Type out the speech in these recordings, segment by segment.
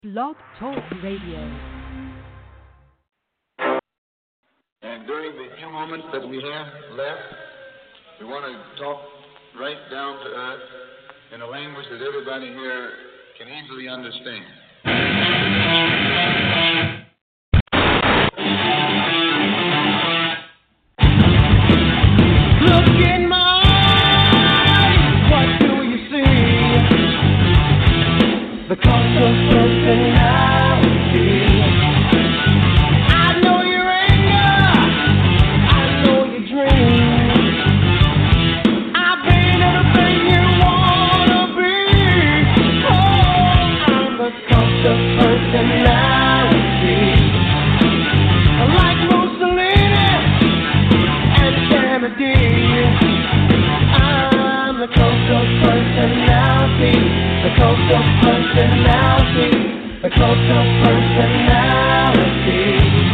Blog Talk Radio. And during the few moments that we have left, we want to talk right down to earth in a language that everybody here can easily understand. Look in my eyes, what do you see? The cost of personality. I know your anger, I know your dreams. I've been everything you wanna be. Oh, I'm the cost of personality. Like Mussolini and Kennedy, I'm the coast of personality, the coast of personality, the coast of personality.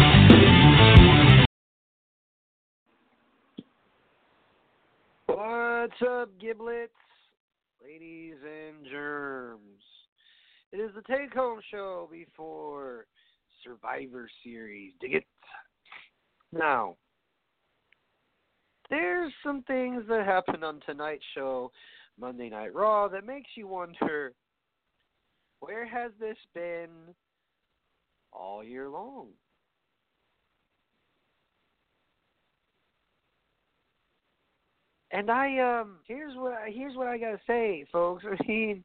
What's up, giblets, ladies and germs? It is the take-home show before Survivor Series. Dig it? Now, there's some things that happened on tonight's show, Monday Night Raw, that makes you wonder, where has this been all year long? And here's what I gotta say, folks. I mean,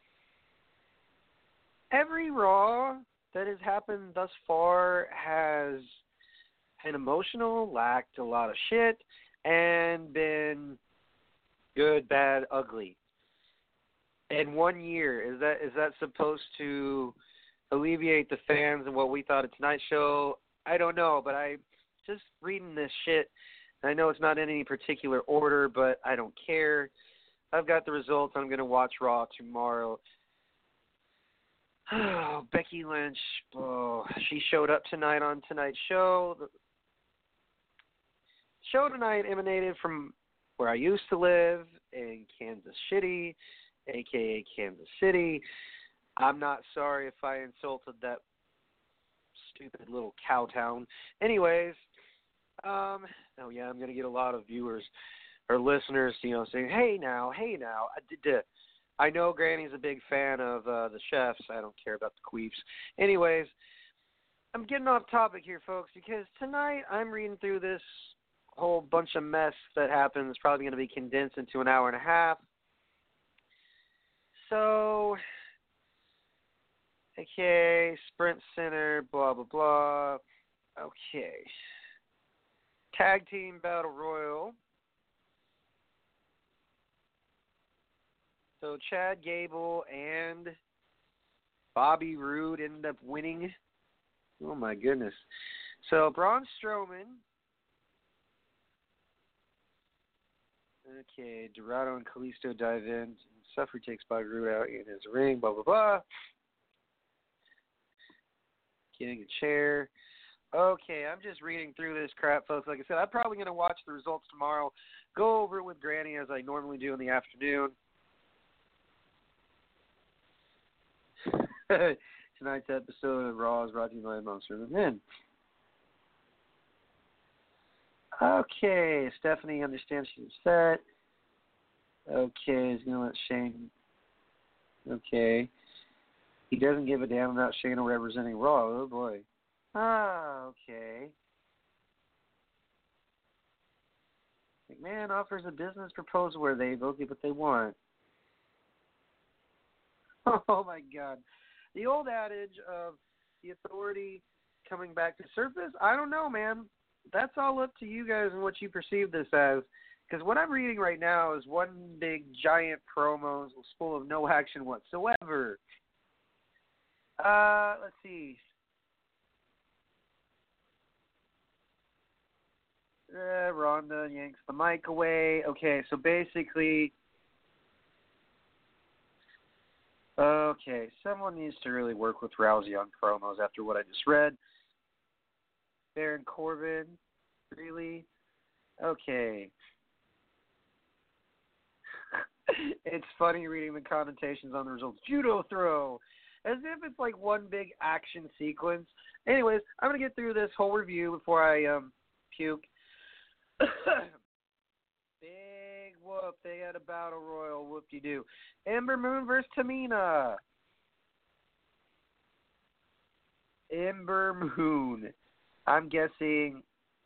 every Raw that has happened thus far has been emotional, lacked a lot of shit, and been good, bad, ugly. In 1 year, is that supposed to alleviate the fans and what we thought of tonight's show? I don't know, but I just reading this shit. I know it's not in any particular order, but I don't care. I've got the results. I'm going to watch Raw tomorrow. Oh, Becky Lynch. Oh, she showed up tonight on tonight's show. The show tonight emanated from where I used to live in Kansas City, a.k.a. Kansas City. I'm not sorry if I insulted that stupid little cow town. Anyways, I'm going to get a lot of viewers or listeners, saying, hey now. I know Granny's a big fan of the chefs. I don't care about the queefs. Anyways, I'm getting off topic here, folks, because tonight I'm reading through this whole bunch of mess that happened. It's probably going to be condensed into an hour and a half. So, okay, Sprint Center, blah, blah, blah. Okay. Tag Team Battle Royal. So Chad Gable and Bobby Roode ended up winning. Oh, my goodness. So Braun Strowman. Okay, Dorado and Kalisto dive in. Suffer takes Bobby Roode out in his ring, blah, blah, blah. Getting a chair. Okay, I'm just reading through this crap, folks. Like I said, I'm probably going to watch the results tomorrow, go over it with Granny as I normally do in the afternoon. Tonight's episode of Raw is brought to you by Monster of the Men. Okay, Stephanie understands she's upset. Okay, he's going to let Shane. Okay. He doesn't give a damn about Shayna representing Raw. Oh, boy. Okay. McMahon offers a business proposal where they both get what they want. Oh, my God. The old adage of the Authority coming back to surface, I don't know, man. That's all up to you guys and what you perceive this as. Because what I'm reading right now is one big giant promo full of no action whatsoever. Let's see. Ronda yanks the mic away. Okay, so basically, someone needs to really work with Rousey on promos after what I just read. Baron Corbin, really? Okay. It's funny reading the connotations on the results. Judo throw. As if it's like one big action sequence. Anyways, I'm going to get through this whole review before I puke. Big whoop. They had a battle royal. Whoop-de-doo. Ember Moon versus Tamina. Ember Moon. I'm guessing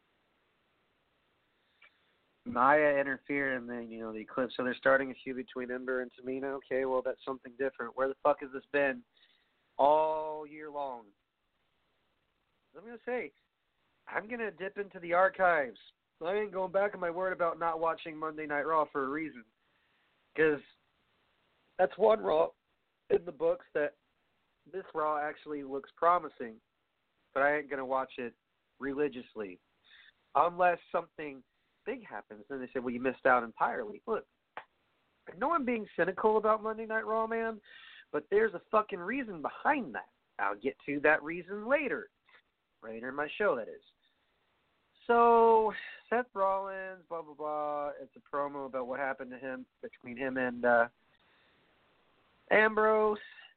Maya interfered in the eclipse, so they're starting a feud between Ember and Tamina. Okay, well, that's something different. Where the fuck has this been all year long? I'm going to say, I'm going to dip into the archives. I ain't going back on my word about not watching Monday Night Raw for a reason. Because that's one Raw in the books that this Raw actually looks promising. But I ain't going to watch it religiously. Unless something big happens. Then they say, well, you missed out entirely. Look, I know I'm being cynical about Monday Night Raw, man. But there's a fucking reason behind that. I'll get to that reason later. Later in my show, that is. So, Seth Rollins, blah, blah, blah. It's a promo about what happened to him, between him and Ambrose.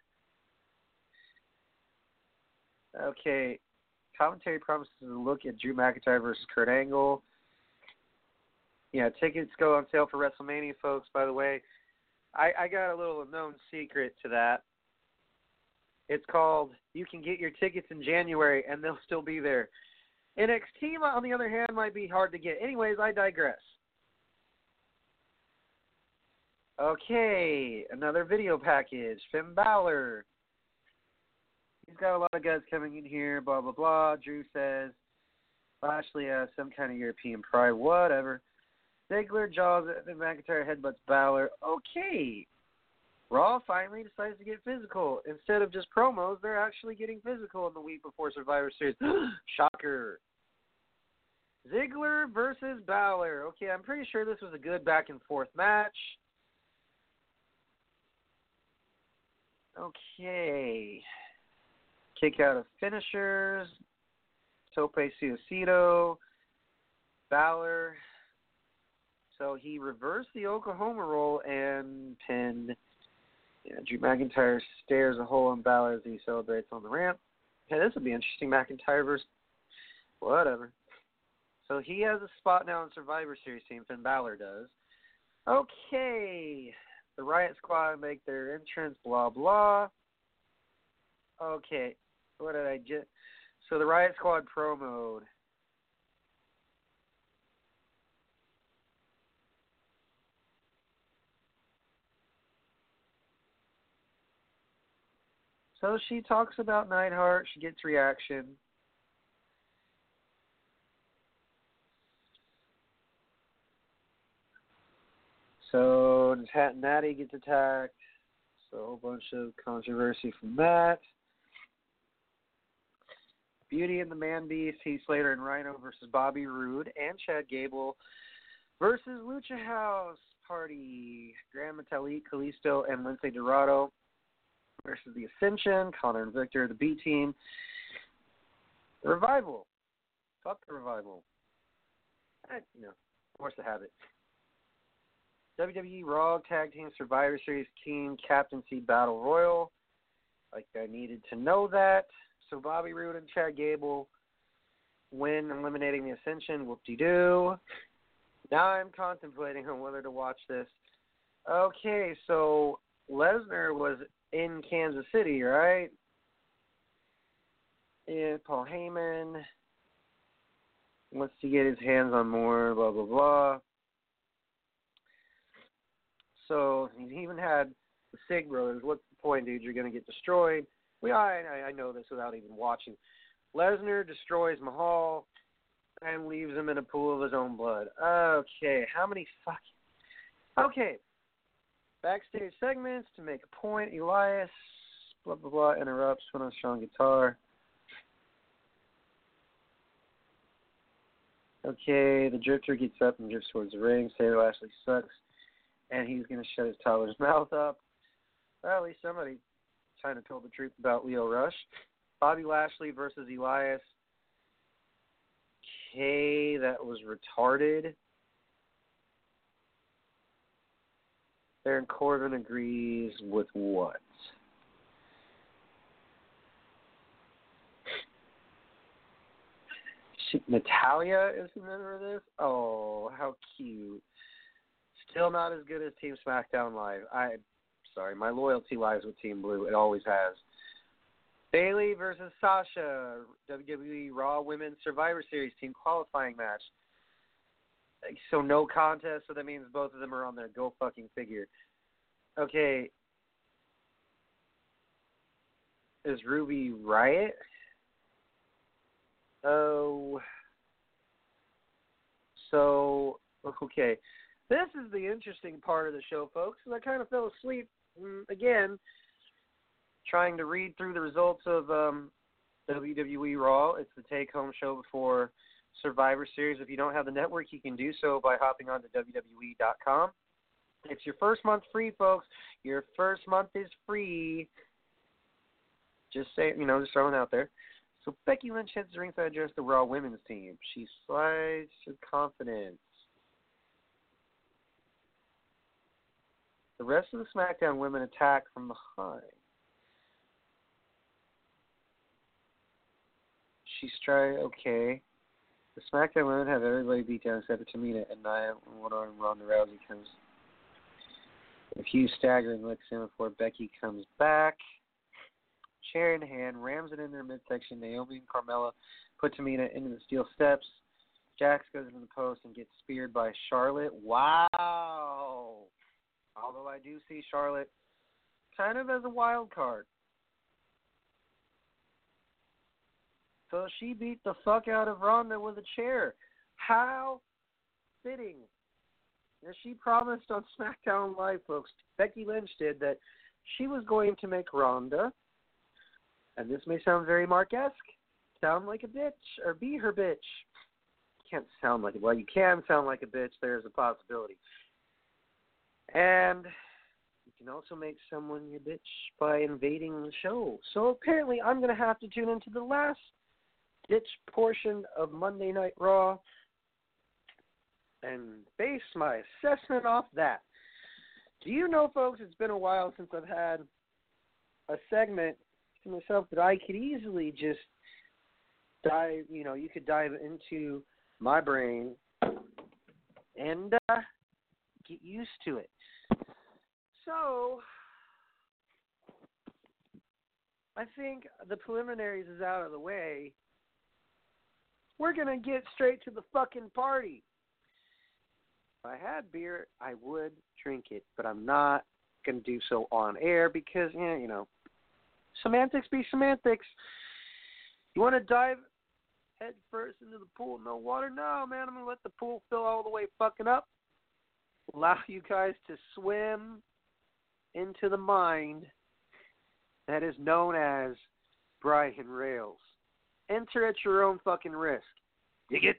Okay. Commentary promises a look at Drew McIntyre versus Kurt Angle. Yeah, tickets go on sale for WrestleMania, folks, by the way. I got a little known secret to that. It's called, you can get your tickets in January, and they'll still be there. NXT, on the other hand, might be hard to get. Anyways, I digress. Okay, another video package. Finn Balor. He's got a lot of guys coming in here, blah, blah, blah. Drew says Lashley has some kind of European pride, whatever. Ziggler jaws at McIntyre, headbutts Balor. Okay. Raw finally decides to get physical. Instead of just promos, they're actually getting physical in the week before Survivor Series. Shocker. Ziggler versus Balor. Okay, I'm pretty sure this was a good back and forth match. Okay. Kick out of finishers. Tope Suicida. Balor. So he reversed the Oklahoma roll and pinned. Drew McIntyre stares a hole in Balor as he celebrates on the ramp. Hey, this would be interesting. McIntyre versus whatever. So he has a spot now in Survivor Series team. Finn Balor does. Okay. The Riot Squad make their entrance, blah, blah. Okay. What did I just... So the Riot Squad promoed. So she talks about Neidhart. She gets reaction. So Natty gets attacked. So a whole bunch of controversy from that. Beauty and the Man Beast, Heath Slater and Rhino versus Bobby Roode and Chad Gable versus Lucha House Party. Grand Metalik, Kalisto, and Lince Dorado versus the Ascension, Connor and Victor, the B Team. The Revival. Fuck the Revival. Force the habit. WWE Raw Tag Team Survivor Series Team Captaincy Battle Royal. Like I needed to know that. So Bobby Roode and Chad Gable win, eliminating the Ascension. Whoop-de-doo. Now I'm contemplating on whether to watch this. Okay, so Lesnar was in Kansas City, right? Yeah, Paul Heyman wants to get his hands on more, blah, blah, blah. So he even had the Sig Brothers. What's the point, dude? You're going to get destroyed. I know this without even watching. Lesnar destroys Mahal and leaves him in a pool of his own blood. Okay, how many fucking... Okay. Backstage segments to make a point. Elias, blah, blah, blah, interrupts when on strong guitar. Okay, the drifter gets up and drifts towards the ring. Taylor Lashley sucks, and he's going to shut his toddler's mouth up. Well, at least somebody trying to tell the truth about Lio Rush. Bobby Lashley versus Elias. Okay, that was retarded. Baron Corbin agrees with what? Natalia is the member of this? Oh, how cute. Still not as good as Team SmackDown Live. My loyalty lies with Team Blue. It always has. Bayley versus Sasha, WWE Raw Women's Survivor Series team qualifying match. So no contest, so that means both of them are on there. Go fucking figure. Okay. Is Ruby Riott? Oh. So, okay. This is the interesting part of the show, folks. I kind of fell asleep, again, trying to read through the results of WWE Raw. It's the take-home show before Survivor Series. If you don't have the network, you can do so by hopping on to WWE.com. It's your first month free, folks. Your first month is free. Just say, just throwing it out there. So Becky Lynch heads the ringside address the Raw Women's team. She slides with confidence. The rest of the SmackDown women attack from behind. Okay. The SmackDown women have everybody beat down except for Tamina and Nia, and one-arm Ronda Rousey comes. A few staggering licks in before Becky comes back. Chair in hand, rams it in their midsection. Naomi and Carmella put Tamina into the steel steps. Jax goes into the post and gets speared by Charlotte. Wow! Although I do see Charlotte kind of as a wild card. So she beat the fuck out of Ronda with a chair. How fitting. As she promised on SmackDown Live, folks, Becky Lynch did, that she was going to make Ronda, and this may sound very Mark-esque, sound like a bitch, or be her bitch. Can't sound like it. Well, you can sound like a bitch. There's a possibility. And you can also make someone your bitch by invading the show. So apparently I'm going to have to tune into the last ditch portion of Monday Night Raw and base my assessment off that. Do you know, folks, it's been a while since I've had a segment to myself that I could easily just dive, you could dive into my brain and get used to it. So, I think the preliminaries is out of the way. We're going to get straight to the fucking party. If I had beer, I would drink it, but I'm not going to do so on air because, semantics be semantics. You want to dive head first into the pool, no water? No, man, I'm going to let the pool fill all the way fucking up. Allow you guys to swim into the mind that is known as Brian Rails. Enter at your own fucking risk. Dig it?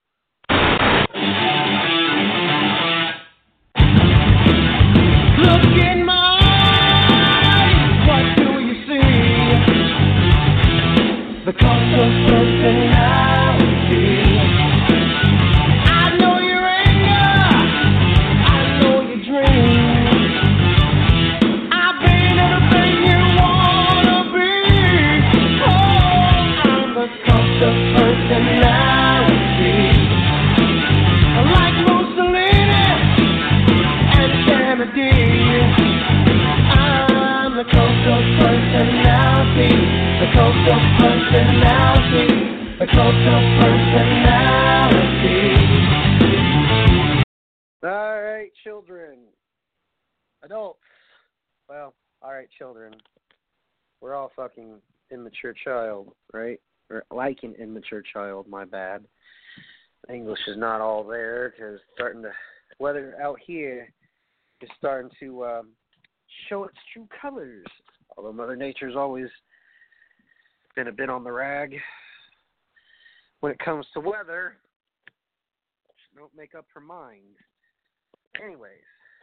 Look in my eyes, what do you see? The cost of personality. I know your anger, I know your dreams. I've been everything you wanna be. Oh, I'm the cost of personality. Like Mussolini and Kennedy, I'm the coast of personality, the coast of personality, the coast of personality. All right, children. Adults. Well, all right, children. We're all fucking immature child, right? Or like an immature child, my bad. English is not all there because weather out here is starting to show its true colors. Although Mother Nature's always been a bit on the rag when it comes to weather. She don't make up her mind. Anyways,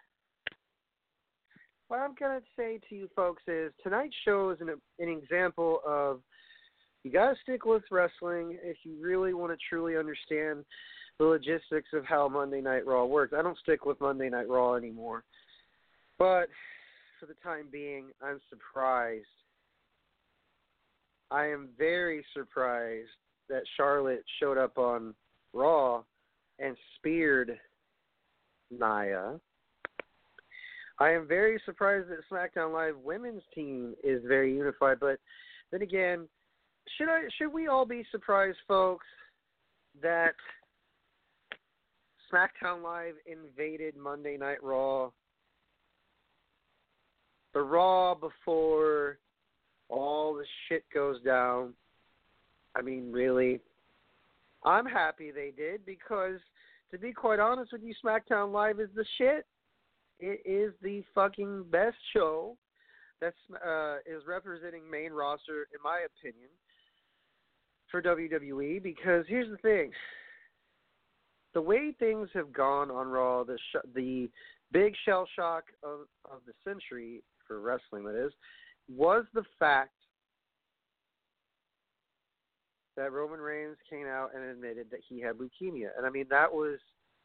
what I'm going to say to you folks is tonight's show is an example of you got to stick with wrestling if you really want to truly understand the logistics of how Monday Night Raw works. I don't stick with Monday Night Raw anymore. But for the time being, I'm surprised. I am very surprised that Charlotte showed up on Raw and speared Nia. I am very surprised that SmackDown Live women's team is very unified, but then again, should we all be surprised, folks, that SmackDown Live invaded Monday Night Raw? The Raw before all the shit goes down. I mean, really, I'm happy they did because, to be quite honest with you, SmackDown Live is the shit. It is the fucking best show that is representing main roster, in my opinion, for WWE. Because here's the thing: the way things have gone on Raw, the big shell shock of the century for wrestling, that is, was the fact that Roman Reigns came out and admitted that he had leukemia. And I mean, that was,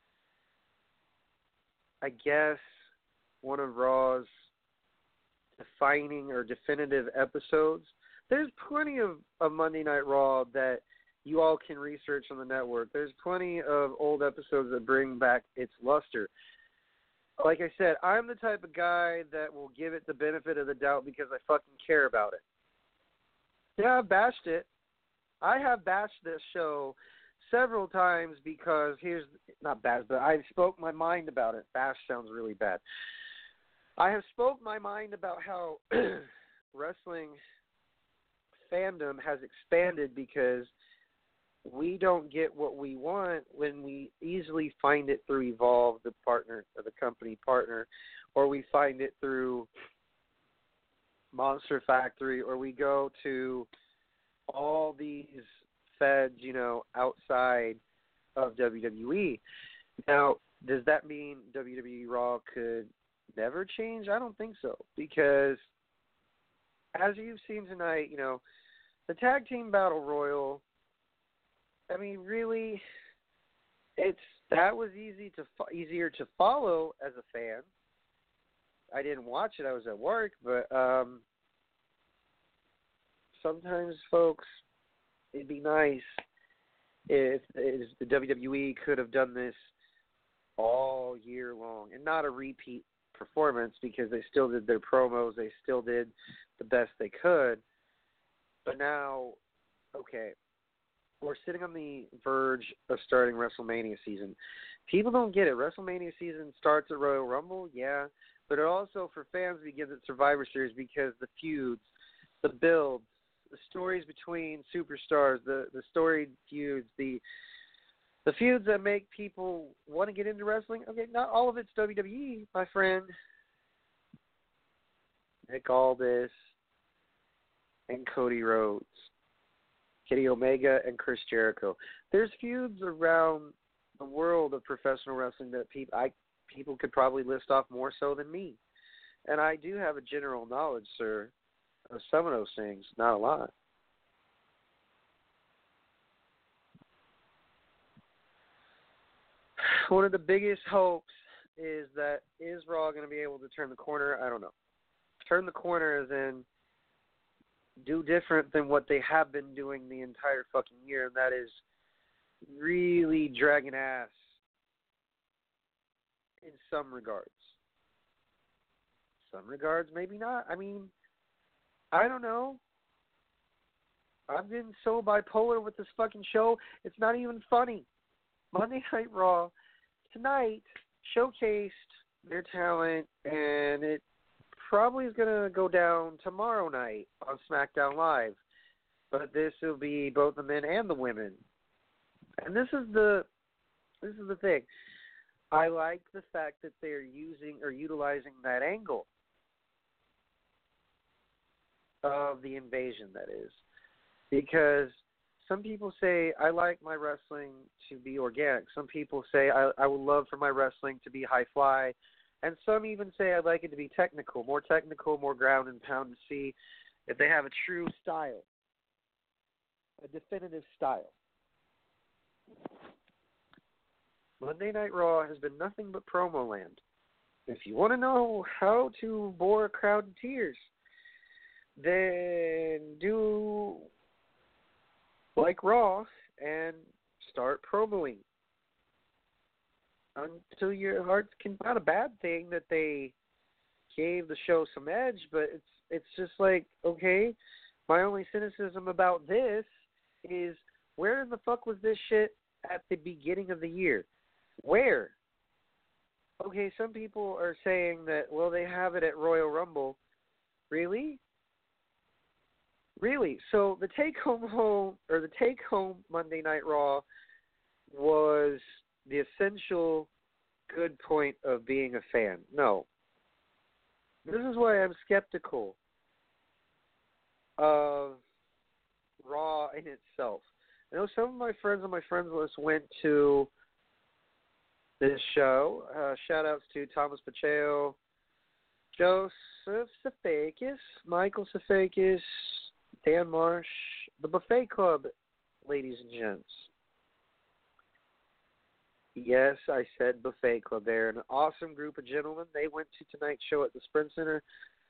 I guess, one of Raw's defining or definitive episodes. There's plenty of Monday Night Raw that you all can research on the network. There's plenty of old episodes that bring back its luster. Like I said, I'm the type of guy that will give it the benefit of the doubt because I fucking care about it. Yeah, I've bashed it. I have bashed this show several times because not bashed, but I've spoke my mind about it. Bash sounds really bad. I have spoke my mind about how wrestling fandom has expanded because we don't get what we want when we easily find it through Evolve, the partner, or the company partner, or we find it through Monster Factory, or we go to all these feds, outside of WWE. Now, does that mean WWE Raw could never change? I don't think so, because as you've seen tonight, the Tag Team Battle Royal, I mean, really, that was easier to follow as a fan. I didn't watch it; I was at work. But sometimes, folks, it'd be nice if the WWE could have done this all year long and not a repeat performance, because they still did their promos, they still did the best they could. But now, okay, we're sitting on the verge of starting WrestleMania season. People don't get it. WrestleMania season starts at Royal Rumble, yeah, but it also, for fans, begins at Survivor Series because the feuds, the builds, the stories between superstars, the storied feuds, the feuds that make people want to get into wrestling. Okay, not all of it's WWE, my friend. Nick Aldis and Cody Rhodes, Kenny Omega and Chris Jericho. There's feuds around the world of professional wrestling that people could probably list off more so than me. And I do have a general knowledge, sir, of some of those things, not a lot. One of the biggest hopes is Raw going to be able to turn the corner? I don't know. Turn the corner as in do different than what they have been doing the entire fucking year, and that is really dragging ass in some regards. Some regards, maybe not. I mean, I don't know. I've been so bipolar with this fucking show, it's not even funny. Monday Night Raw tonight showcased their talent, and it probably is going to go down tomorrow night on SmackDown Live. But this will be both the men and the women. And this is the thing. I like the fact that they're utilizing that angle of the invasion, that is. Because some people say, I like my wrestling to be organic. Some people say, I would love for my wrestling to be high fly. And some even say, I'd like it to be technical, more ground and pound, to see if they have a true style, a definitive style. Monday Night Raw has been nothing but promo land. If you want to know how to bore a crowd to tears, then do like Raw and start promoing until your heart's content. Not a bad thing that they gave the show some edge, but it's just like, okay, my only cynicism about this is, where in the fuck was this shit at the beginning of the year? Where? Okay, some people are saying that, well, they have it at Royal Rumble. Really? Really? So the take-home Monday Night Raw was the essential good point of being a fan. No. This is why I'm skeptical of Raw in itself. I know some of my friends on my friends list went to this show. Shout-outs to Thomas Pacheco, Joseph Safakis, Michael Safakis, Dan Marsh, the Buffet Club, ladies and gents. Yes, I said Buffet Club there. An awesome group of gentlemen. They went to tonight's show at the Sprint Center.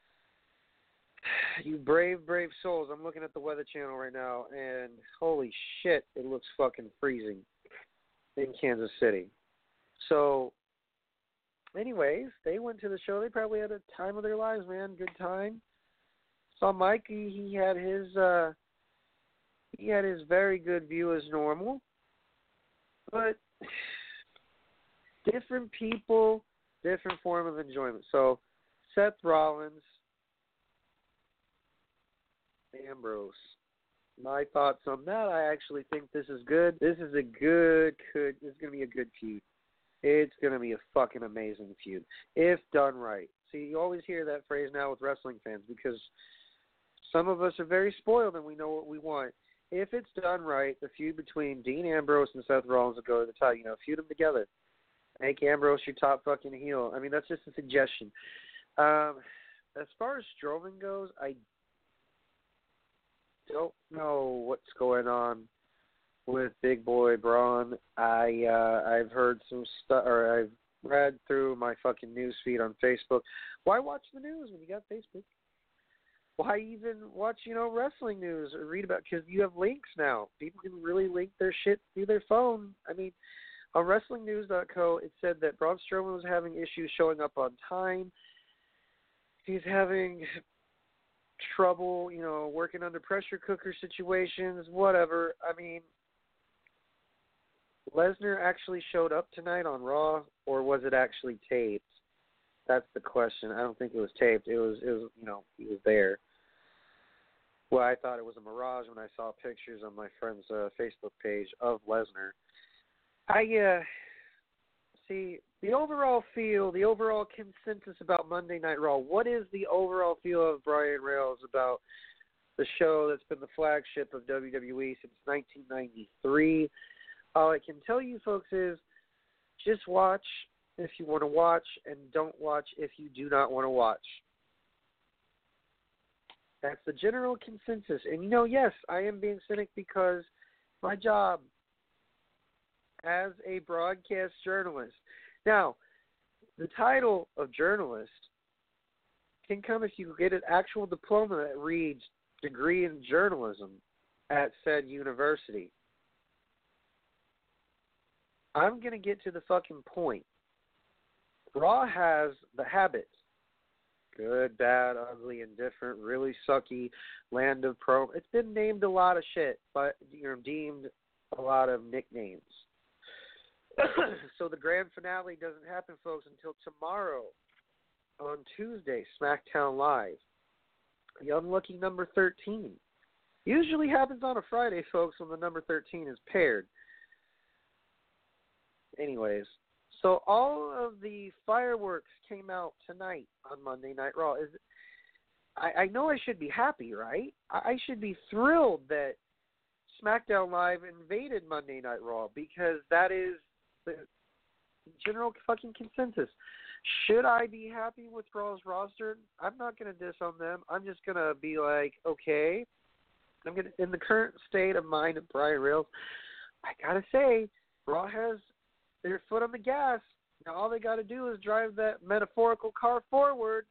You brave, brave souls. I'm looking at the Weather Channel right now, and holy shit, it looks fucking freezing in Kansas City. So, anyways, they went to the show. They probably had a time of their lives, man. Good time. Saw Mikey. He had his very good view as normal. But different people, different form of enjoyment. So, Seth Rollins, Ambrose. My thoughts on that, I actually think this is good. This is going to be a good feud. It's going to be a fucking amazing feud, if done right. See, you always hear that phrase now with wrestling fans because some of us are very spoiled and we know what we want. If it's done right, the feud between Dean Ambrose and Seth Rollins will go to the top. Feud them together. Make Ambrose your top fucking heel. I mean, that's just a suggestion. As far as Strowman goes, I don't know what's going on with Big Boy Braun. I've heard some stuff, or I've read through my fucking news feed on Facebook. Why watch the news when you got Facebook? Why even watch, wrestling news or read about? Because you have links now. People can really link their shit through their phone. I mean, on WrestlingNews.co, it said that Braun Strowman was having issues showing up on time. He's having trouble, working under pressure cooker situations, whatever. I mean, Lesnar actually showed up tonight on Raw, or was it actually taped? That's the question. I don't think it was taped. It was, he was there. Well, I thought it was a mirage when I saw pictures on my friend's Facebook page of Lesnar. See, the overall feel, the overall consensus about Monday Night Raw. What is the overall feel of Brian Rails about the show that's been the flagship of WWE since 1993? All I can tell you, folks, is just watch if you want to watch and don't watch if you do not want to watch. That's the general consensus. And, yes, I am being cynic because my job as a broadcast journalist. Now, the title of journalist can come if you get an actual diploma that reads degree in journalism at said university. I'm going to get to the fucking point. Raw has the habit. Good, bad, ugly, indifferent, really sucky, land of pro. It's been named a lot of shit, but deemed a lot of nicknames. So the grand finale doesn't happen, folks, until tomorrow on Tuesday, SmackDown Live. The unlucky number 13. Usually happens on a Friday, folks, when the number 13 is paired. Anyways, so all of the fireworks came out tonight on Monday Night Raw. I know I should be happy, right? I should be thrilled that SmackDown Live invaded Monday Night Raw because that is the general fucking consensus. Should I be happy with Raw's roster? I'm not going to diss on them. I'm just going to be like, okay. In the current state of mind of Brian Rails, I got to say, Raw has their foot on the gas. Now all they got to do is drive that metaphorical car forward.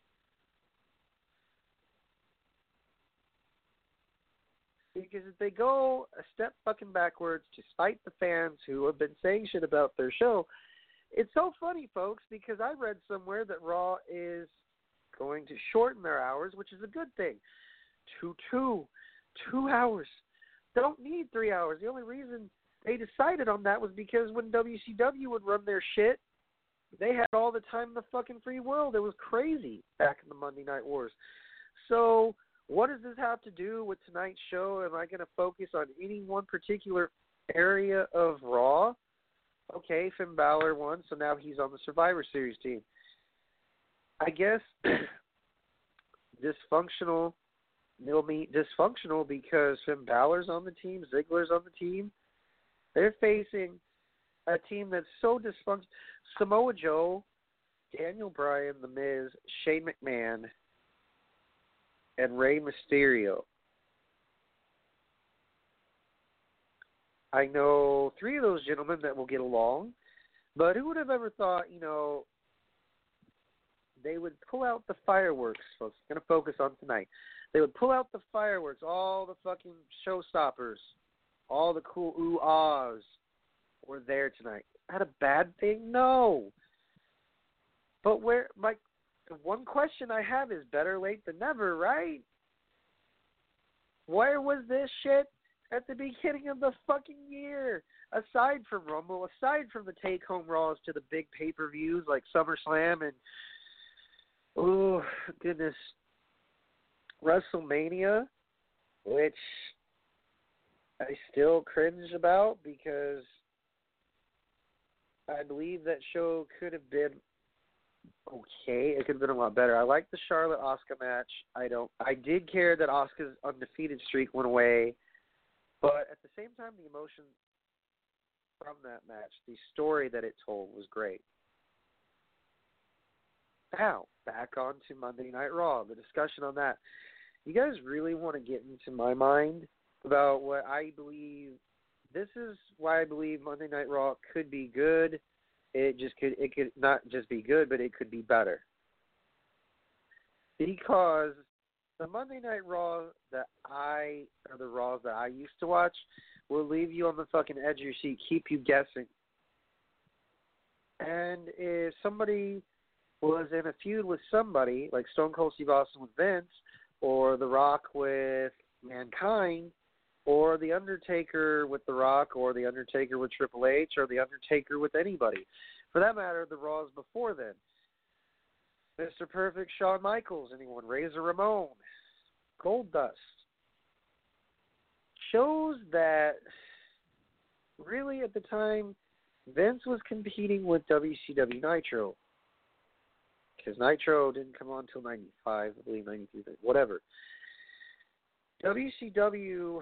Because if they go a step fucking backwards to spite the fans who have been saying shit about their show, it's so funny, folks, because I read somewhere that Raw is going to shorten their hours, which is a good thing. 2 hours. Don't need 3 hours. The only reason they decided on that was because when WCW would run their shit, they had all the time in the fucking free world. It was crazy back in the Monday Night Wars. So what does this have to do with tonight's show? Am I going to focus on any one particular area of Raw? Okay, Finn Balor won, so now he's on the Survivor Series team. I guess dysfunctional. They'll meet dysfunctional because Finn Balor's on the team, Ziggler's on the team. They're facing a team that's so dysfunctional. Samoa Joe, Daniel Bryan, The Miz, Shane McMahon, and Rey Mysterio. I know 3 of those gentlemen that will get along, but who would have ever thought, they would pull out the fireworks, folks. I'm going to focus on tonight. They would pull out the fireworks, all the fucking showstoppers, all the cool ooh-ahs were there tonight. Is that a bad thing? No. But the one question I have is better late than never, right? Where was this shit at the beginning of the fucking year? Aside from Rumble, aside from the take-home Raws to the big pay-per-views like SummerSlam and, oh, goodness, WrestleMania, which I still cringe about because I believe that show could have been okay. It could have been a lot better. I like the Charlotte-Asuka match. I did care that Asuka's undefeated streak went away, but at the same time, the emotion from that match, the story that it told was great. Now, back on to Monday Night Raw, the discussion on that. You guys really want to get into my mind about what I believe? This is why I believe Monday Night Raw could be good. It could not just be good, but it could be better. Because the Monday Night Raw the Raws that I used to watch, will leave you on the fucking edge of your seat, keep you guessing. And if somebody was in a feud with somebody, like Stone Cold Steve Austin with Vince, or The Rock with Mankind, or The Undertaker with The Rock, or The Undertaker with Triple H, or The Undertaker with anybody. For that matter, the Raws before then. Mr. Perfect, Shawn Michaels, anyone, Razor Ramon, Goldust. Shows that really at the time, Vince was competing with WCW Nitro. Because Nitro didn't come on until 95, I believe 93, whatever. WCW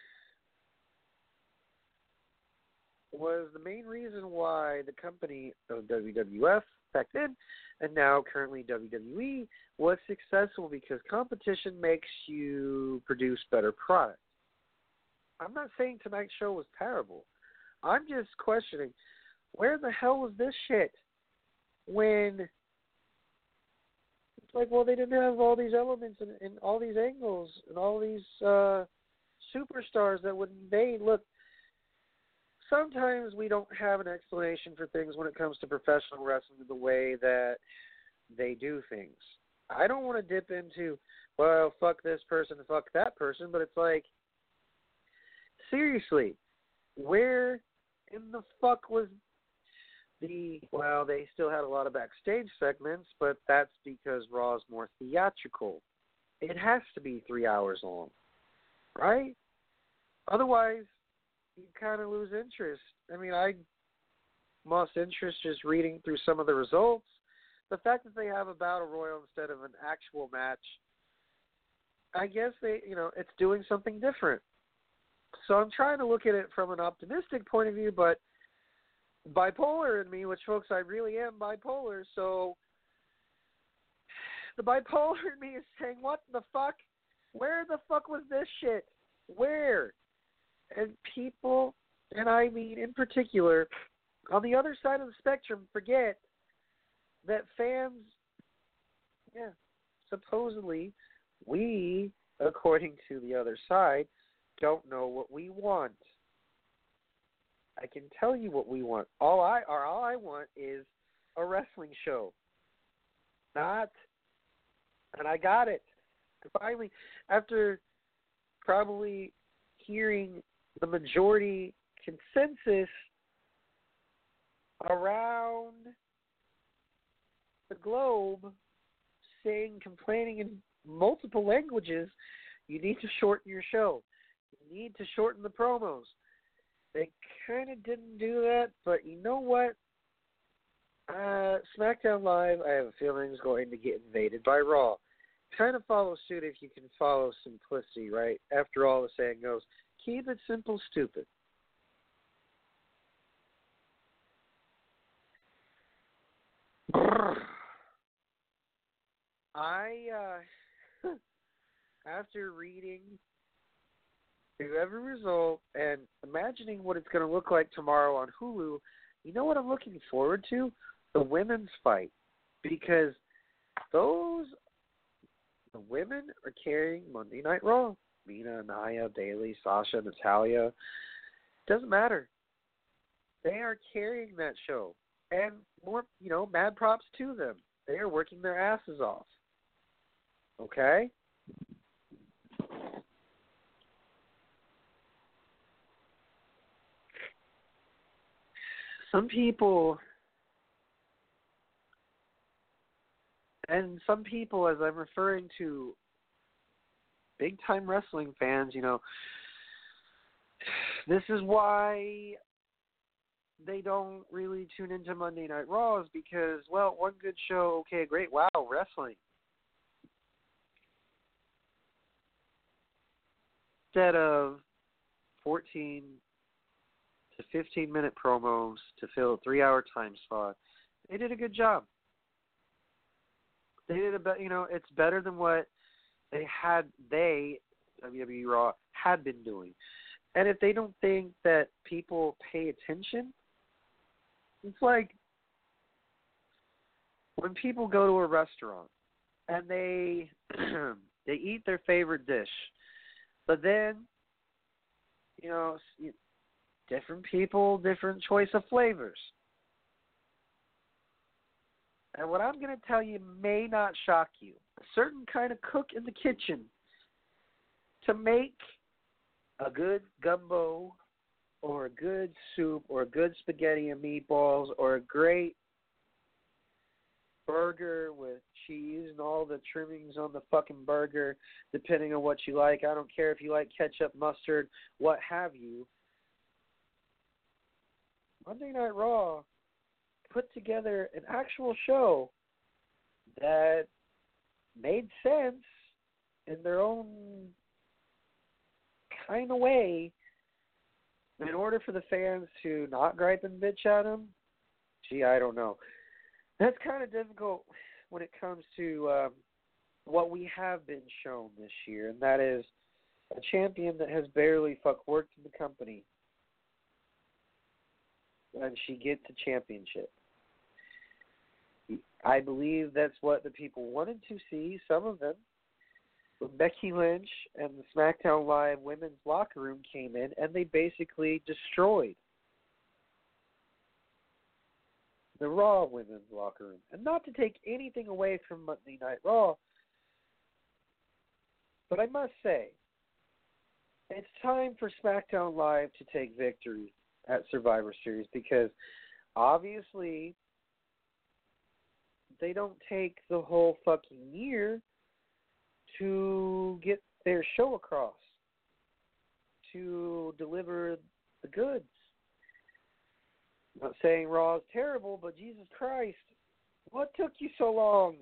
was the main reason why the company of WWF back then, and now currently WWE, was successful because competition makes you produce better product. I'm not saying tonight's show was terrible. I'm just questioning, where the hell was this shit when it's like, well, they didn't have all these elements and all these angles and all these superstars that would invade. Look, sometimes we don't have an explanation for things when it comes to professional wrestling the way that they do things. I don't want to dip into, well, fuck this person and fuck that person, but it's like, seriously, where in the fuck was well, they still had a lot of backstage segments, but that's because Raw is more theatrical. It has to be 3 hours long, right? Otherwise, you kind of lose interest. I mean, I lost interest just reading through some of the results. The fact that they have a battle royal instead of an actual match, I guess it's doing something different. So I'm trying to look at it from an optimistic point of view, but bipolar in me, which, folks, I really am bipolar, so the bipolar in me is saying, what the fuck? Where the fuck was this shit? Where? And people, and I mean in particular, on the other side of the spectrum, forget that fans, supposedly, we, according to the other side, don't know what we want. I can tell you what we want. All I want is a wrestling show. And I got it. Finally, after probably hearing the majority consensus around the globe complaining in multiple languages, you need to shorten your show. You need to shorten the promos. They kind of didn't do that, but you know what? SmackDown Live, I have a feeling, is going to get invaded by Raw. Kind of follow suit if you can follow simplicity, right? After all, the saying goes, keep it simple, stupid. After reading through every result and imagining what it's going to look like tomorrow on Hulu, you know what I'm looking forward to? The women's fight. Because the women are carrying Monday Night Raw. Mina, Nia, Bayley, Sasha, Natalya. Doesn't matter. They are carrying that show. And more, mad props to them. They are working their asses off. Okay? Some people, as I'm referring to big-time wrestling fans, this is why they don't really tune into Monday Night Raw is because, well, one good show, okay, great, wow, wrestling. Instead of 14 to 15-minute promos to fill a 3-hour time slot, they did a good job. They did it's better than what WWE Raw had been doing. And if they don't think that people pay attention, it's like when people go to a restaurant and they they eat their favorite dish, but then, different people, different choice of flavors. And what I'm going to tell you may not shock you. A certain kind of cook in the kitchen to make a good gumbo or a good soup or a good spaghetti and meatballs or a great burger with cheese and all the trimmings on the fucking burger, depending on what you like. I don't care if you like ketchup, mustard, what have you. Monday Night Raw put together an actual show that made sense in their own kind of way. In order for the fans to not gripe and bitch at them, I don't know. That's kind of difficult when it comes to what we have been shown this year, and that is a champion that has barely worked in the company. And she gets a championship. I believe that's what the people wanted to see, some of them. When Becky Lynch and the SmackDown Live women's locker room came in, and they basically destroyed the Raw women's locker room. And not to take anything away from Monday Night Raw, but I must say, it's time for SmackDown Live to take victory at Survivor Series, because obviously they don't take the whole fucking year to get their show across, to deliver the goods. I'm not saying Raw is terrible, but Jesus Christ, what took you so long?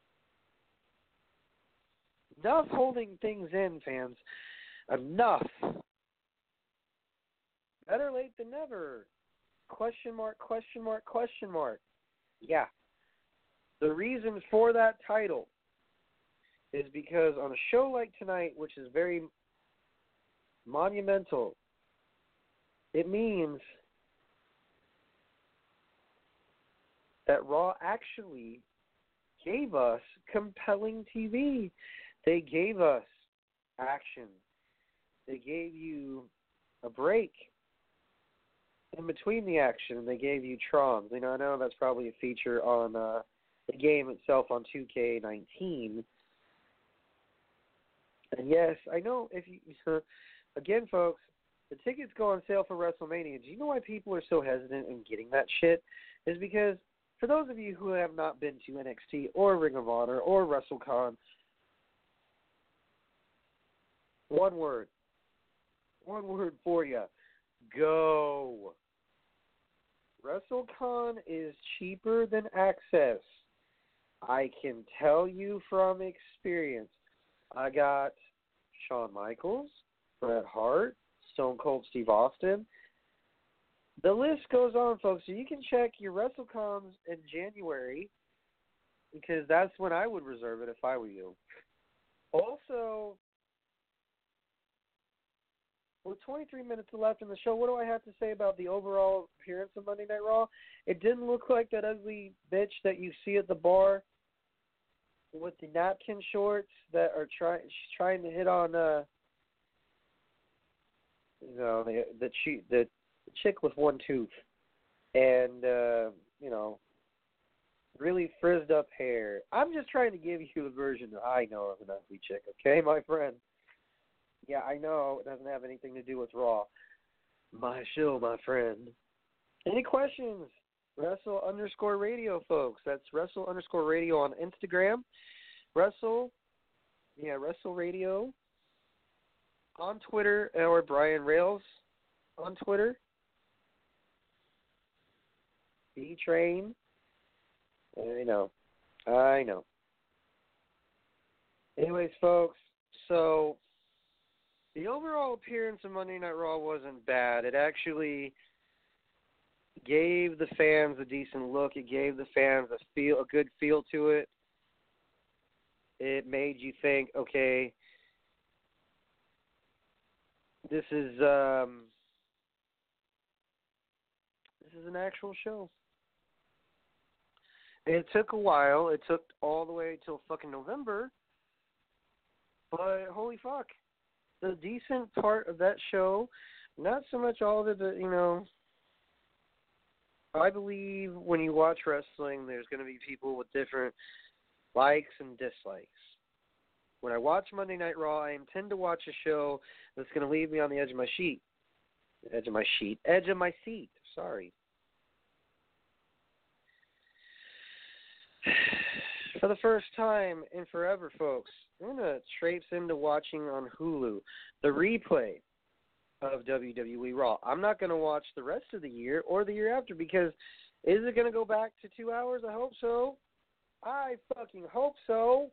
Enough holding things in, fans. Enough. Better late than never. Question mark, question mark, question mark. Yeah. The reason for that title is because on a show like tonight, which is very monumental, it means that Raw actually gave us compelling TV. They gave us action. they gave you a break in between the action. They gave you Trons. I know that's probably a feature on the game itself on 2K19. And yes, I know if you again, folks, the tickets go on sale for WrestleMania. Do you know why people are so hesitant in getting that shit? Is because for those of you who have not been to NXT or Ring of Honor or WrestleCon, one word for you: go. WrestleCon is cheaper than Access. I can tell you from experience. I got Shawn Michaels, Bret Hart, Stone Cold Steve Austin. The list goes on, folks. So you can check your WrestleCons in January, because that's when I would reserve it if I were you. Also, with 23 minutes left in the show, what do I have to say about the overall appearance of Monday Night Raw? It didn't look like that ugly bitch that you see at the bar with the napkin shorts that are trying to hit on the chick with one tooth and really frizzed up hair. I'm just trying to give you the version that I know of an ugly chick, okay, my friend? Yeah, I know it doesn't have anything to do with Raw. My show, my friend. Any questions? Wrestle_radio, folks. That's Wrestle_radio on Instagram. Wrestle Radio on Twitter, or Brian Rails on Twitter. B-Train. I know. Anyways, folks, so the overall appearance of Monday Night Raw wasn't bad. It actually gave the fans a decent look. It gave the fans a good feel to it. It made you think, okay, this is an actual show. It took a while. It took all the way till fucking November. But holy fuck. The decent part of that show, not so much all of it, but, I believe when you watch wrestling, there's going to be people with different likes and dislikes. When I watch Monday Night Raw, I intend to watch a show that's going to leave me on the edge of my seat. Sorry. For the first time in forever, folks, I'm going to traipse into watching on Hulu the replay of WWE Raw. I'm not going to watch the rest of the year or the year after, because is it going to go back to 2 hours? I hope so. I fucking hope so.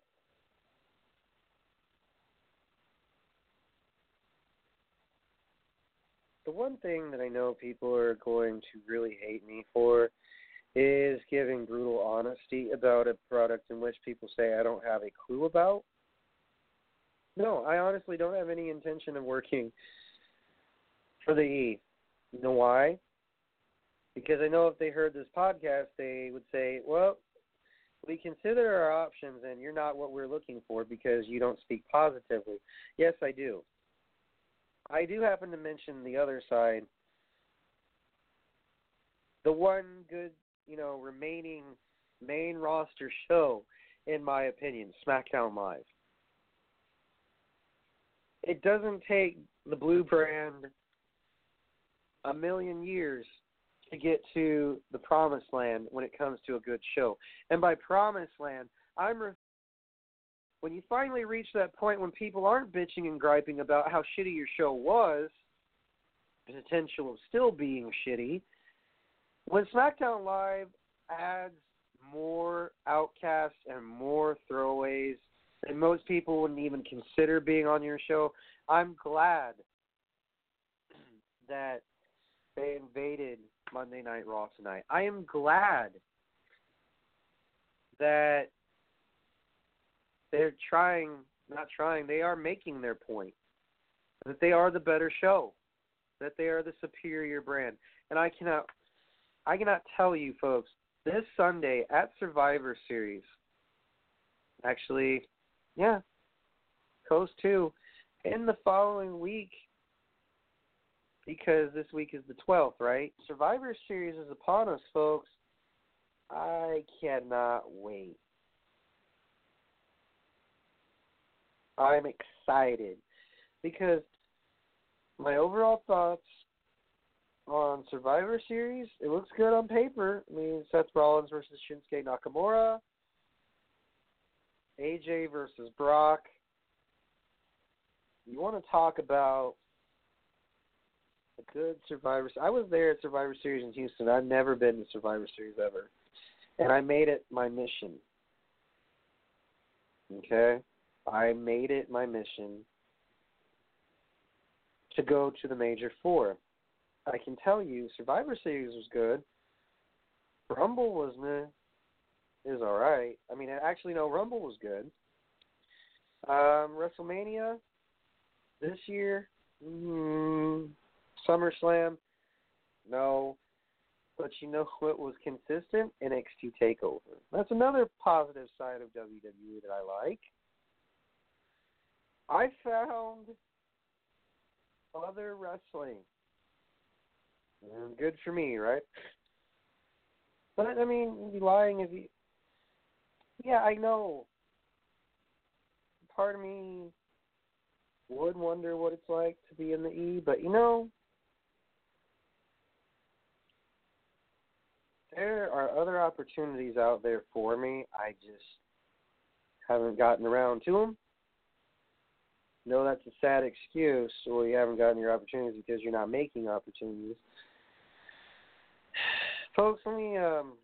The one thing that I know people are going to really hate me for is giving brutal honesty about a product in which people say I don't have a clue about. No, I honestly don't have any intention of working for the E. You know why? Because I know if they heard this podcast, they would say, well, we consider our options and you're not what we're looking for because you don't speak positively. Yes, I do. I do happen to mention the other side. The one good, remaining main roster show, in my opinion, SmackDown Live. It doesn't take the Blue Brand a million years to get to the promised land when it comes to a good show. And by promised land, when you finally reach that point when people aren't bitching and griping about how shitty your show was, the potential of still being shitty, when SmackDown Live adds more outcasts and more throwaways and most people wouldn't even consider being on your show, I'm glad that they invaded Monday Night Raw tonight. I am glad that they're they are making their point, that they are the better show, that they are the superior brand. And I cannot tell you, folks, this Sunday at Survivor Series, actually, yeah, Coast 2 in the following week, because this week is the 12th, right? Survivor Series is upon us, folks. I cannot wait. I'm excited because my overall thoughts on Survivor Series, it looks good on paper. I mean, Seth Rollins versus Shinsuke Nakamura, AJ versus Brock. You want to talk about a good Survivor Series. I was there at Survivor Series in Houston. I've never been to Survivor Series ever. And I made it my mission. Okay? I made it my mission to go to the Major Four. I can tell you, Survivor Series was good. Rumble was meh. It was all right. I mean, actually, no, Rumble was good. WrestleMania this year, SummerSlam, no. But you know what was consistent? NXT TakeOver. That's another positive side of WWE that I like. I found other wrestling. Good for me, right? But, I mean, you'd be lying if you... Yeah, I know. Part of me would wonder what it's like to be in the E, but, you know, there are other opportunities out there for me. I just haven't gotten around to them. No, that's a sad excuse, or you haven't gotten your opportunities because you're not making opportunities. Folks, let me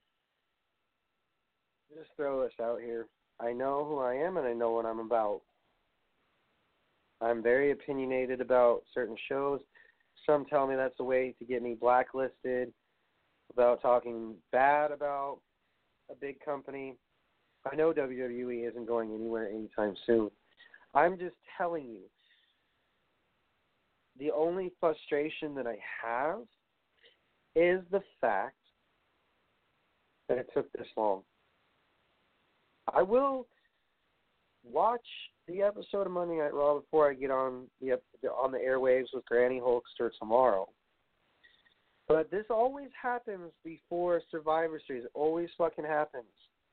just throw this out here. I know who I am and I know what I'm about. I'm very opinionated about certain shows. Some tell me that's a way to get me blacklisted, about talking bad about a big company. I know WWE isn't going anywhere anytime soon. I'm just telling you, the only frustration that I have is the fact that it took this long. I will watch the episode of Monday Night Raw before I get on the airwaves with Granny Hulkster tomorrow. But this always happens before Survivor Series. It always fucking happens.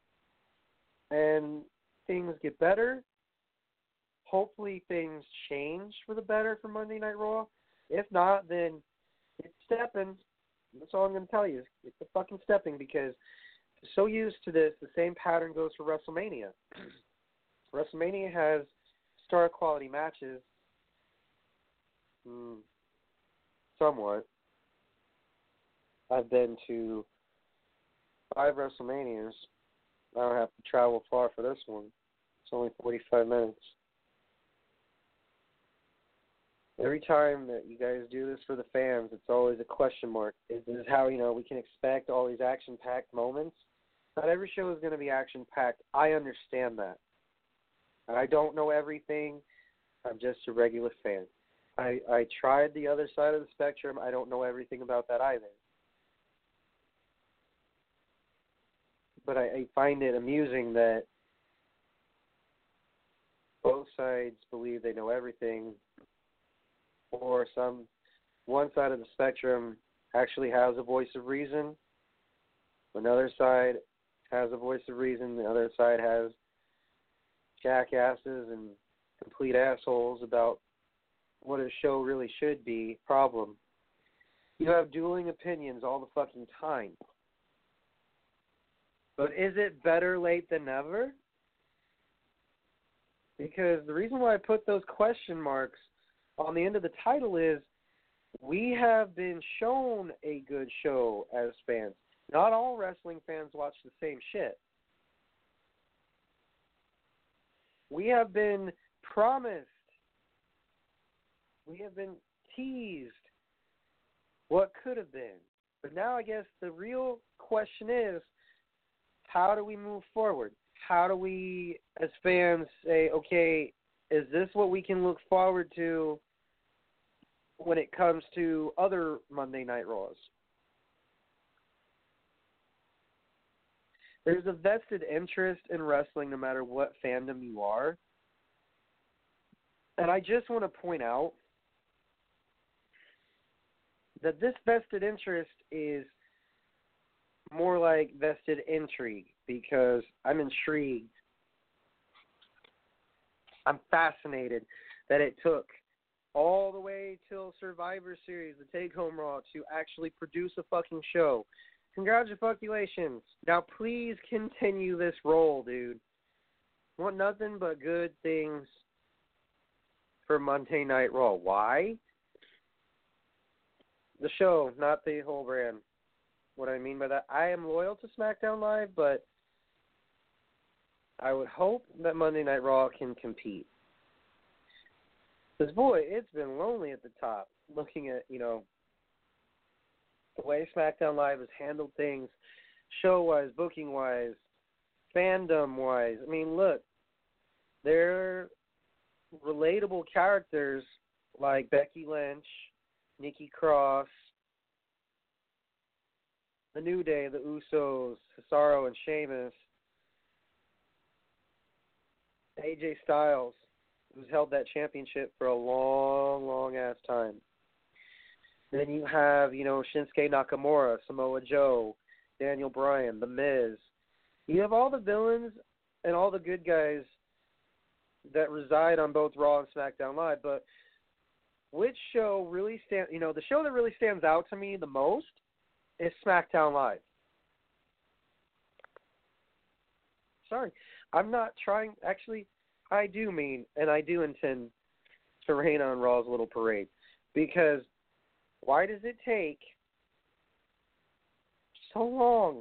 And things get better. Hopefully things change for the better for Monday Night Raw. If not, then it's stepping. That's all I'm going to tell you. It's the fucking stepping because I'm so used to this. The same pattern goes for WrestleMania. WrestleMania has star quality matches. Somewhat. I've been to 5 WrestleManias. I don't have to travel far for this one. It's only 45 minutes. Every time that you guys do this for the fans, it's always a question mark. Is this how, we can expect all these action-packed moments? Not every show is going to be action-packed. I understand that. I don't know everything. I'm just a regular fan. I tried the other side of the spectrum. I don't know everything about that either. But I find it amusing that both sides believe they know everything, or one side of the spectrum actually has a voice of reason. Another side has a voice of reason. The other side has jackasses and complete assholes about what a show really should be. Problem. You have dueling opinions all the fucking time. But is it better late than never? Because the reason why I put those question marks on the end of the title is we have been shown a good show as fans. Not all wrestling fans watch the same shit. We have been promised. We have been teased what could have been. But now I guess the real question is, how do we move forward? How do we, as fans, say, okay, is this what we can look forward to when it comes to other Monday Night Raws? There's a vested interest in wrestling no matter what fandom you are. And I just want to point out that this vested interest is more like vested intrigue because I'm intrigued. I'm fascinated that it took all the way till Survivor Series, the Take Home Raw, to actually produce a fucking show. Congratulations. Now please continue this role, dude. Want nothing but good things for Monday Night Raw. Why? The show, not the whole brand. What I mean by that, I am loyal to SmackDown Live, but I would hope that Monday Night Raw can compete. Because, boy, it's been lonely at the top, looking at, you know, the way SmackDown Live has handled things, show-wise, booking-wise, fandom-wise. I mean, look, they're relatable characters like Becky Lynch, Nikki Cross, The New Day, The Usos, Cesaro and Sheamus, AJ Styles, who's held that championship for a long, long-ass time. Then you have, you know, Shinsuke Nakamura, Samoa Joe, Daniel Bryan, The Miz. You have all the villains and all the good guys that reside on both Raw and SmackDown Live, but which show really stands, you know, the show that really stands out to me the most is SmackDown Live. Sorry, I'm not trying, actually, I do mean, and I do intend to rain on Raw's little parade, because why does it take so long?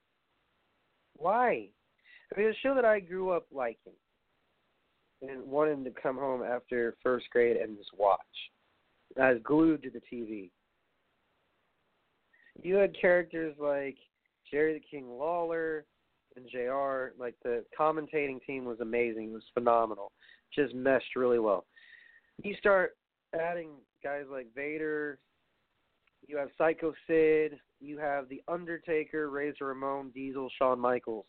Why? I mean, it's a show that I grew up liking and wanting to come home after first grade and just watch. I was glued to the TV. You had characters like Jerry the King Lawler and JR. Like, the commentating team was amazing. It was phenomenal. Just meshed really well. You start adding guys like Vader. You have Psycho Sid. You have The Undertaker, Razor Ramon, Diesel, Shawn Michaels.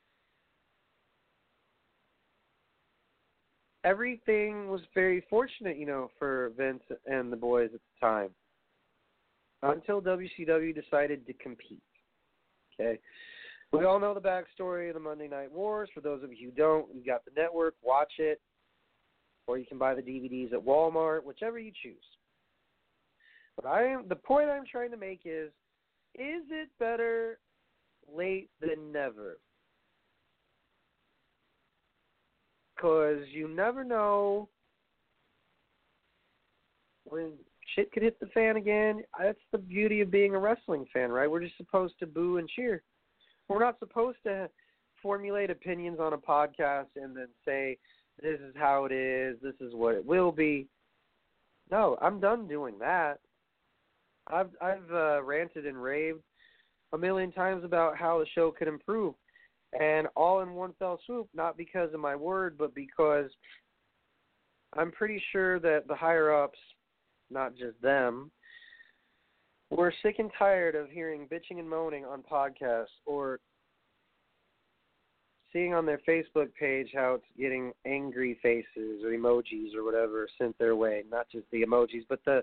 Everything was very fortunate, you know, for Vince and the boys at the time. Until WCW decided to compete. Okay? We all know the backstory of the Monday Night Wars. For those of you who don't, you got the network, watch it. Or you can buy the DVDs at Walmart, whichever you choose. But the point I'm trying to make is it better late than never? Because you never know when shit could hit the fan again. That's the beauty of being a wrestling fan, right? We're just supposed to boo and cheer. We're not supposed to formulate opinions on a podcast and then say, this is how it is, this is what it will be. No, I'm done doing that. I've ranted and raved a million times about how the show could improve. And all in one fell swoop, not because of my word, but because I'm pretty sure that the higher-ups, not just them, were sick and tired of hearing bitching and moaning on podcasts or seeing on their Facebook page how it's getting angry faces or emojis or whatever sent their way. Not just the emojis, but the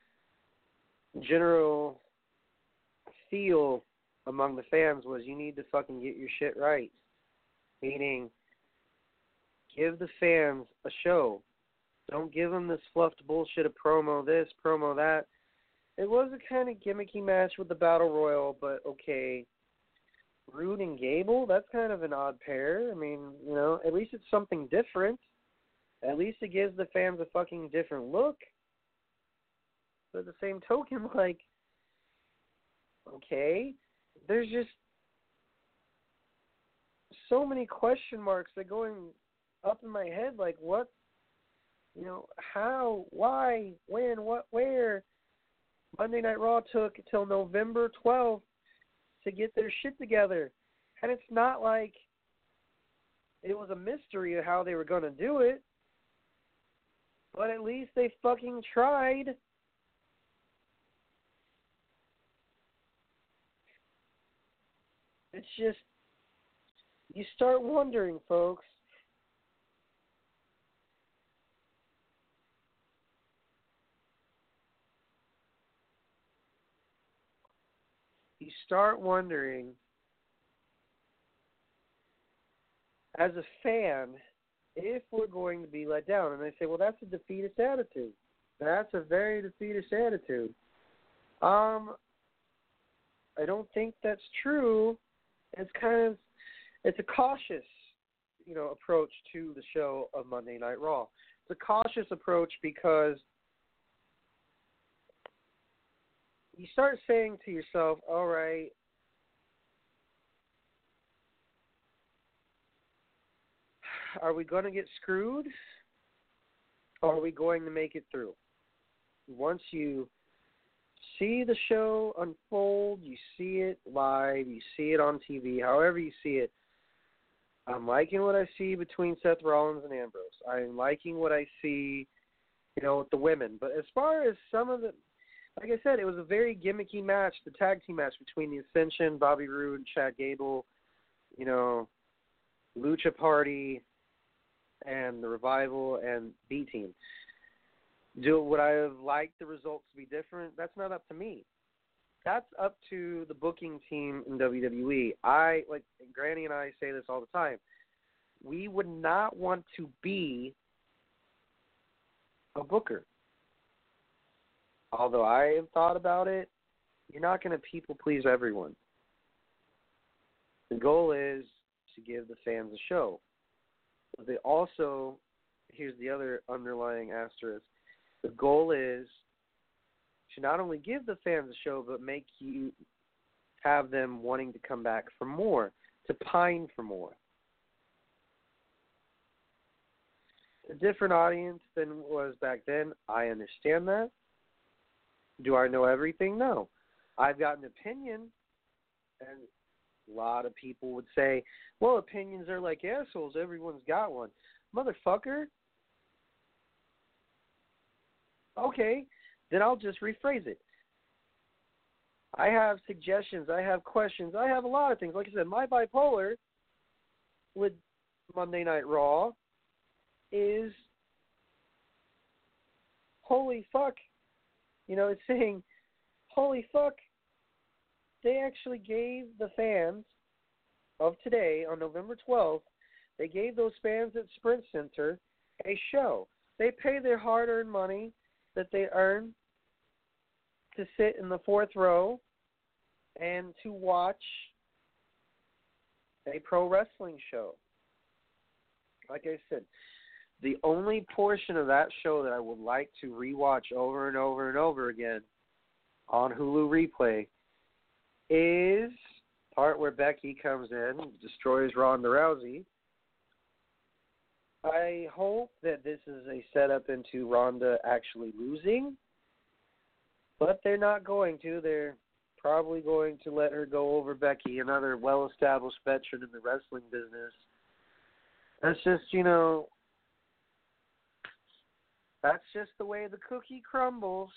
general feel among the fans was, you need to fucking get your shit right. Meaning, give the fans a show. Don't give them this fluffed bullshit of promo this, promo that. It was a kind of gimmicky match with the Battle Royal, but okay. Rude and Gable, that's kind of an odd pair. I mean, you know, at least it's something different. At least it gives the fans a fucking different look. But at the same token, like, okay, there's just so many question marks that going up in my head, like what, you know, how, why, when, what, where. Monday Night Raw took until November 12th to get their shit together. And it's not like it was a mystery of how they were going to do it. But at least they fucking tried. It's just, you start wondering, folks, you start wondering, as a fan, if we're going to be let down. And I say, well, that's a defeatist attitude. That's a very defeatist attitude. I don't think that's true. It's a cautious, approach to the show of Monday Night Raw. It's a cautious approach because you start saying to yourself, all right, are we going to get screwed, or are we going to make it through? Once you see the show unfold, you see it live, you see it on TV, however you see it, I'm liking what I see between Seth Rollins and Ambrose. I'm liking what I see, with the women. But as far as some of the, like I said, it was a very gimmicky match, the tag team match between the Ascension, Bobby Roode, Chad Gable, Lucha Party, and the Revival and B-Team. Would I have liked the results to be different? That's not up to me. That's up to the booking team in WWE. Like Granny and I say this all the time. We would not want to be a booker. Although I have thought about it, you're not going to people please everyone. The goal is to give the fans a show. But they also, here's the other underlying asterisk, the goal is to not only give the fans a show, but make you have them wanting to come back for more, to pine for more. A different audience than was back then, I understand that. Do I know everything? No. I've got an opinion, and a lot of people would say, well, opinions are like assholes. Everyone's got one. Motherfucker. Okay, then I'll just rephrase it. I have suggestions. I have questions. I have a lot of things. Like I said, my bipolar with Monday Night Raw is, holy fuck. It's saying, holy fuck, they actually gave the fans of today, on November 12th, they gave those fans at Sprint Center a show. They pay their hard-earned money that they earn to sit in the fourth row and to watch a pro wrestling show. Like I said, the only portion of that show that I would like to rewatch over and over and over again on Hulu Replay is the part where Becky comes in, destroys Ronda Rousey. I hope that this is a setup into Ronda actually losing, but they're not going to. They're probably going to let her go over Becky, another well-established veteran in the wrestling business. That's just, that's just the way the cookie crumbles.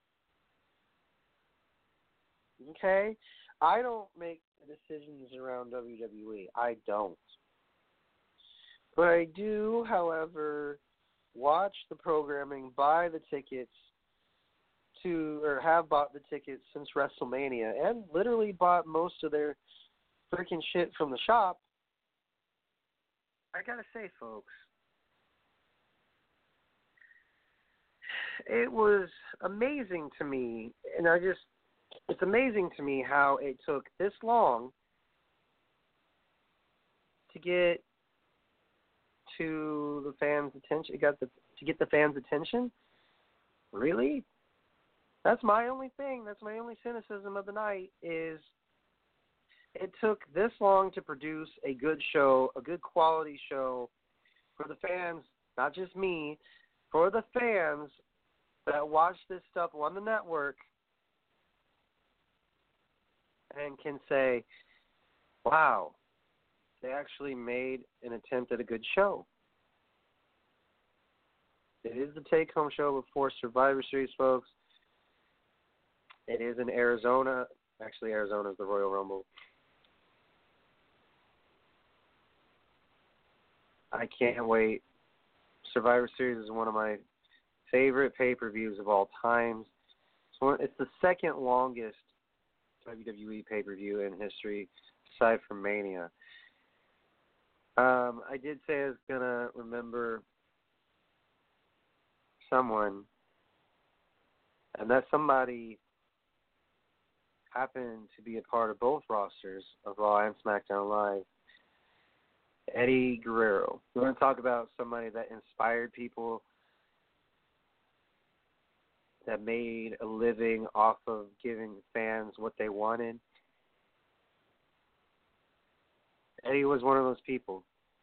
Okay? I don't make the decisions around WWE. I don't. But I do, however, watch the programming, buy the tickets or have bought the tickets since WrestleMania, and literally bought most of their freaking shit from the shop. I gotta say, folks, it was amazing to me, and it's amazing to me how it took this long to get to the fans' attention. To get the fans' attention? Really? That's my only thing. That's my only cynicism of the night is it took this long to produce a good show, a good quality show for the fans, not just me, for the fans that watch this stuff on the network and can say, wow, they actually made an attempt at a good show. It is the take-home show before Survivor Series, folks. It is in Arizona. Actually, Arizona is the Royal Rumble. I can't wait. Survivor Series is one of my favorite pay-per-views of all time. It's the second longest WWE pay-per-view in history, aside from Mania. I did say I was going to remember someone, and that somebody happened to be a part of both rosters of Raw and SmackDown Live. Eddie Guerrero. We want to talk about somebody that inspired people, that made a living off of giving fans what they wanted. Eddie was one of those people.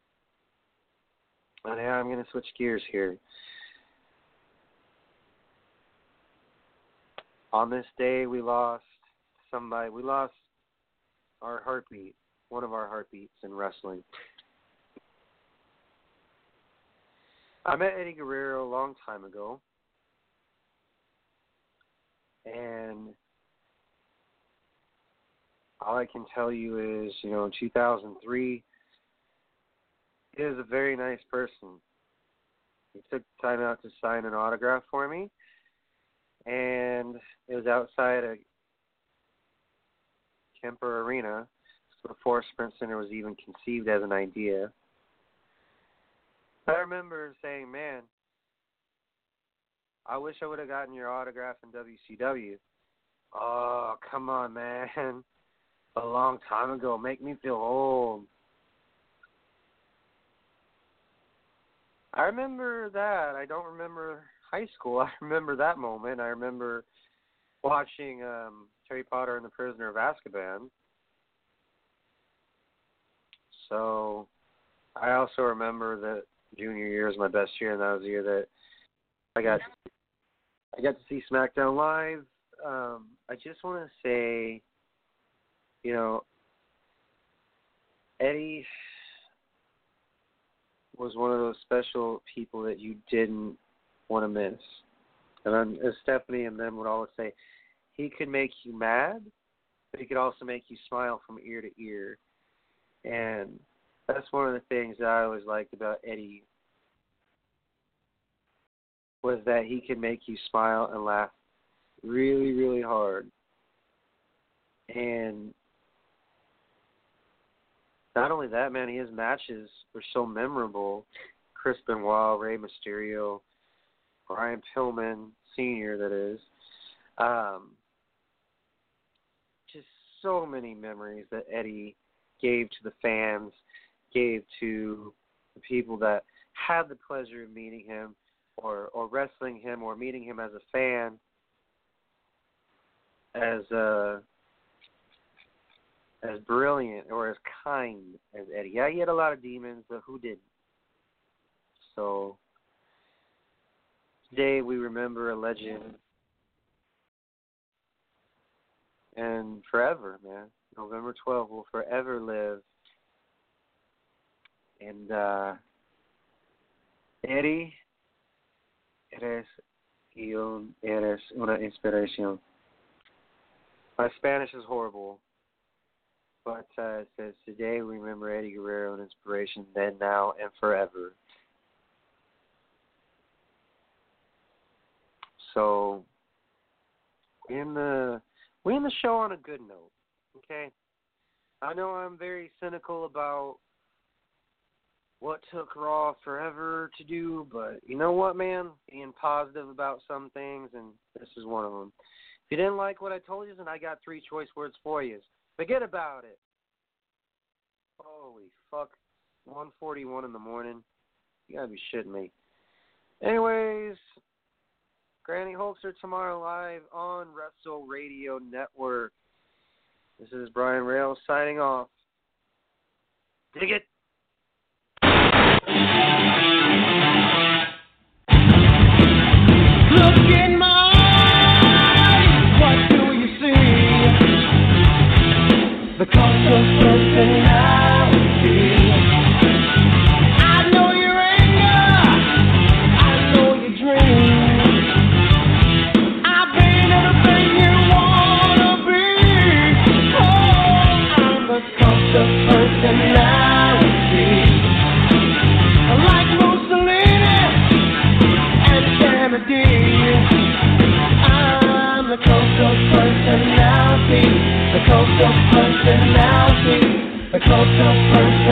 And yeah, I'm going to switch gears here. On this day, we lost somebody. We lost our heartbeat, one of our heartbeats in wrestling. I met Eddie Guerrero a long time ago. And all I can tell you is, in 2003, he was a very nice person. He took time out to sign an autograph for me. And it was outside a Kemper Arena before Sprint Center was even conceived as an idea. I remember saying, man, I wish I would have gotten your autograph in WCW. Oh, come on, man. A long time ago. Make me feel old. I remember that. I don't remember high school. I remember that moment. I remember watching Harry Potter and the Prisoner of Azkaban. So I also remember that junior year was my best year, and that was the year that I got to see SmackDown Live. I just want to say, Eddie was one of those special people that you didn't want to miss. And as Stephanie and them would always say, he could make you mad, but he could also make you smile from ear to ear. And that's one of the things that I always liked about Eddie, was that he could make you smile and laugh really, really hard. And not only that, man, his matches were so memorable. Chris Benoit, Rey Mysterio, Brian Pillman Sr., that is. Just so many memories that Eddie gave to the fans, gave to the people that had the pleasure of meeting him or wrestling him or meeting him as a fan, as brilliant or as kind as Eddie. Yeah, he had a lot of demons, but who didn't? So today we remember a legend, and forever, man. November 12th will forever live. And Eddie, eres una inspiración. My Spanish is horrible, but it says, today we remember Eddie Guerrero, an inspiration, then, now, and forever. So, we end the show on a good note, okay? I know I'm very cynical about what took Raw forever to do, but you know what, man? Being positive about some things, and this is one of them. If you didn't like what I told you, then I got 3 choice words for you. Forget about it. Holy fuck. 1:41 in the morning. You gotta be shitting me. Anyways, Granny Hulkster tomorrow live on Wrestle Radio Network. This is Brian Rails signing off. Dig it. Look in my eyes, what do you see? The cult of personality. I know your anger, I know your dreams. I've been everything you wanna be. Oh, I'm the cult of personality. cult of personality, a cult of personality.